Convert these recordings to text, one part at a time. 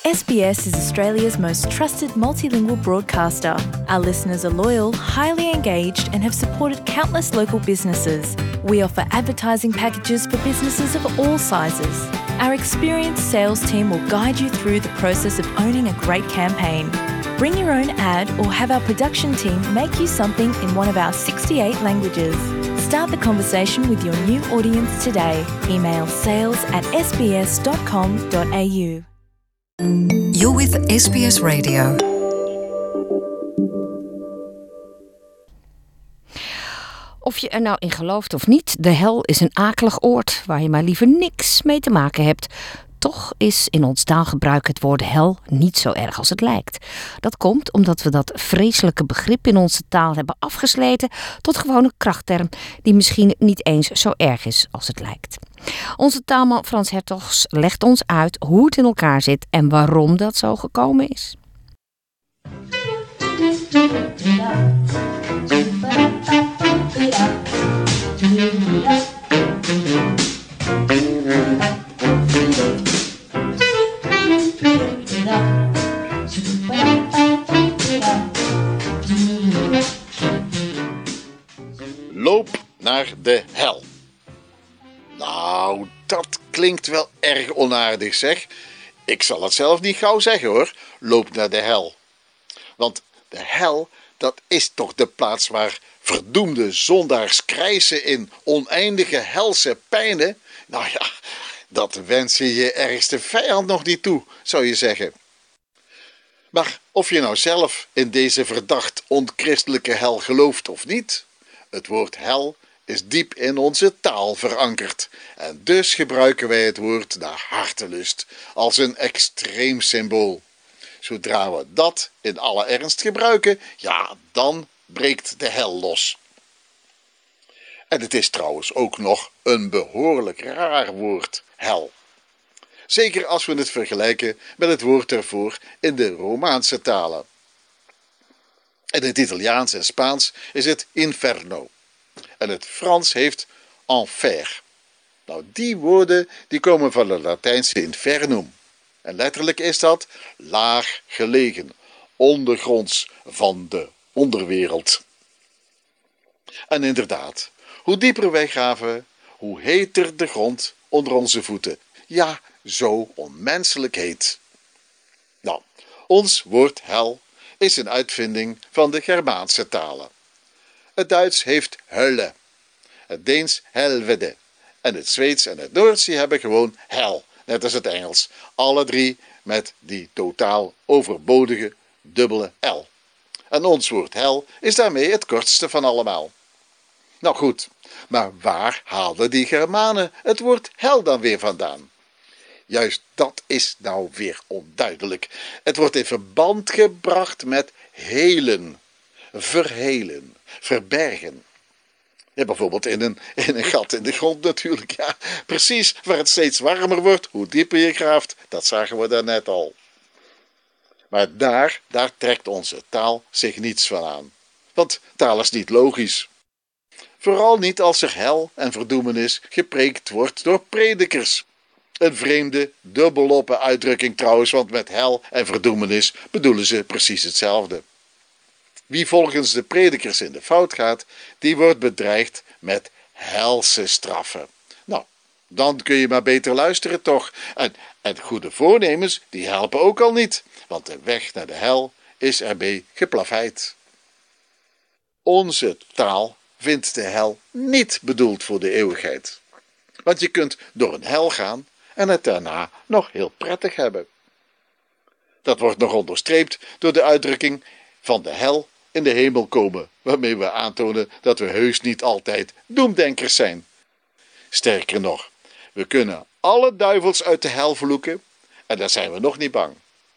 SBS is Australia's most trusted multilingual broadcaster. Our listeners are loyal, highly engaged, and have supported countless local businesses. We offer advertising packages for businesses of all sizes. Our experienced sales team will guide you through the process of owning a great campaign. Bring your own ad or have our production team make you something in one of our 68 languages. Start the conversation with your new audience today. Email sales@sbs.com.au. You're with SBS Radio. Of je er nou in gelooft of niet, de hel is een akelig oord waar je maar liever niks mee te maken hebt. Toch is in ons taalgebruik het woord hel niet zo erg als het lijkt. Dat komt omdat we dat vreselijke begrip in onze taal hebben afgesleten tot gewoon een krachtterm die misschien niet eens zo erg is als het lijkt. Onze taalman Frans Hertogs legt ons uit hoe het in elkaar zit en waarom dat zo gekomen is. Loop naar de hel. Nou, dat klinkt wel erg onaardig, zeg. Ik zal het zelf niet gauw zeggen, hoor. Loop naar de hel. Want de hel, dat is toch de plaats waar verdoemde zondaars krijsen in oneindige helse pijnen? Nou ja, dat wens je je ergste vijand nog niet toe, zou je zeggen. Maar of je nou zelf in deze verdacht onchristelijke hel gelooft of niet, het woord hel is diep in onze taal verankerd. En dus gebruiken wij het woord naar hartelust als een extreem symbool. Zodra we dat in alle ernst gebruiken, ja, dan breekt de hel los. En het is trouwens ook nog een behoorlijk raar woord, hel. Zeker als we het vergelijken met het woord ervoor in de Romaanse talen. In het Italiaans en Spaans is het inferno. En het Frans heeft enfer. Nou, die woorden die komen van het Latijnse infernum. En letterlijk is dat laag gelegen, ondergronds van de onderwereld. En inderdaad, hoe dieper wij graven, hoe heter de grond onder onze voeten. Ja, zo onmenselijk heet. Nou, ons woord hel is een uitvinding van de Germaanse talen. Het Duits heeft Hölle, het Deens helvede en het Zweeds en het Noors hebben gewoon hel, net als het Engels. Alle drie met die totaal overbodige dubbele L. En ons woord hel is daarmee het kortste van allemaal. Nou goed, maar waar haalden die Germanen het woord hel dan weer vandaan? Juist dat is nou weer onduidelijk. Het wordt in verband gebracht met helen, verhelen, verbergen. Ja, bijvoorbeeld in een gat in de grond natuurlijk. Ja, precies waar het steeds warmer wordt, hoe dieper je graaft, dat zagen we daarnet al. Maar daar trekt onze taal zich niets van aan. Want taal is niet logisch. Vooral niet als er hel en verdoemenis gepreekt wordt door predikers. Een vreemde, dubbeloppe uitdrukking trouwens, want met hel en verdoemenis bedoelen ze precies hetzelfde. Wie volgens de predikers in de fout gaat, die wordt bedreigd met helse straffen. Nou, dan kun je maar beter luisteren toch. En goede voornemens, die helpen ook al niet, want de weg naar de hel is ermee geplaveid. Onze taal vindt de hel niet bedoeld voor de eeuwigheid. Want je kunt door een hel gaan en het daarna nog heel prettig hebben. Dat wordt nog onderstreept door de uitdrukking van de hel in de hemel komen, waarmee we aantonen dat we heus niet altijd doemdenkers zijn. Sterker nog, we kunnen alle duivels uit de hel vloeken en daar zijn we nog niet bang.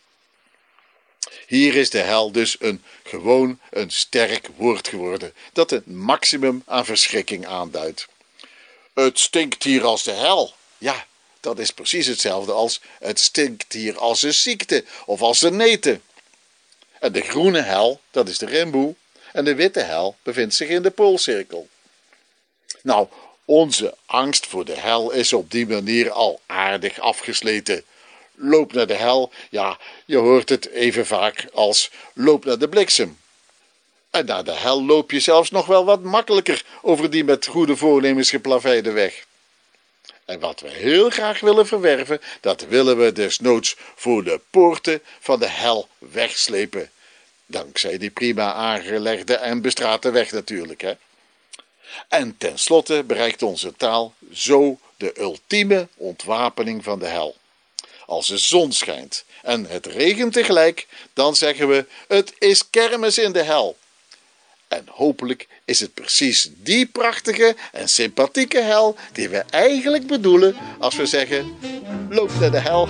Hier is de hel dus gewoon een sterk woord geworden, dat een maximum aan verschrikking aanduidt. Het stinkt hier als de hel. Ja, dat is precies hetzelfde als het stinkt hier als een ziekte of als een neten. En de groene hel, dat is de rimboe, en de witte hel bevindt zich in de poolcirkel. Nou, onze angst voor de hel is op die manier al aardig afgesleten. Loop naar de hel, ja, je hoort het even vaak als loop naar de bliksem. En naar de hel loop je zelfs nog wel wat makkelijker over die met goede voornemens geplaveide weg. En wat we heel graag willen verwerven, dat willen we desnoods voor de poorten van de hel wegslepen. Dankzij die prima aangelegde en bestrate weg natuurlijk, hè. En tenslotte bereikt onze taal zo de ultieme ontwapening van de hel. Als de zon schijnt en het regent tegelijk, dan zeggen we: het is kermis in de hel. En hopelijk is het precies die prachtige en sympathieke hel die we eigenlijk bedoelen als we zeggen: loop naar de hel.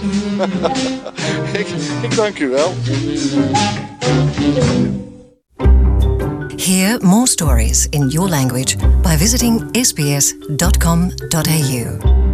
Ik dank u wel. Hear more stories in your language by visiting sbs.com.au.